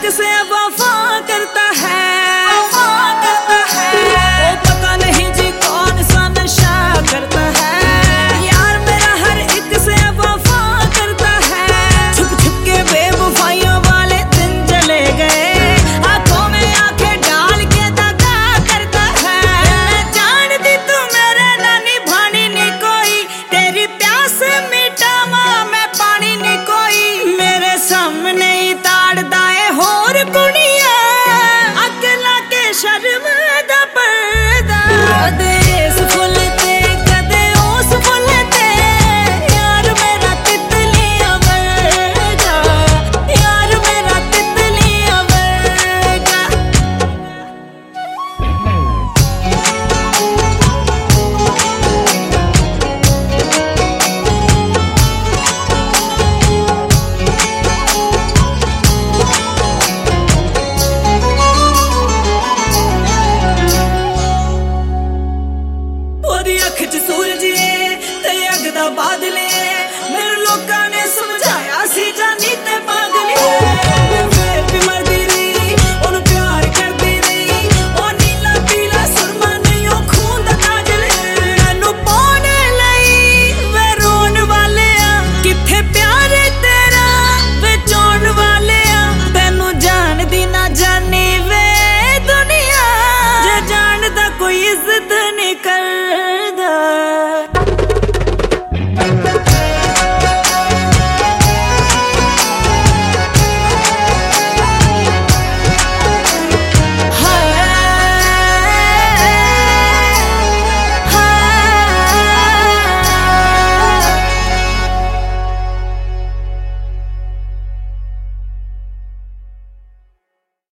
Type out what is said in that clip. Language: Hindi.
एक से वफा करता है, वफा करता है। ओ पता नहीं जी कौन सा नशा करता है, यार मेरा हर एक से वफा करता है। छुप छुप के बेवफाइयों वाले दिन चले गए, आंखों में आंखें डाल के दगा करता है। मैं जानती तू मेरे ना निभानी नी कोई, तेरी प्यास मिटावा मैं पानी नी कोई। मेरे सामने ही ताड़ दाए होर कुड़ी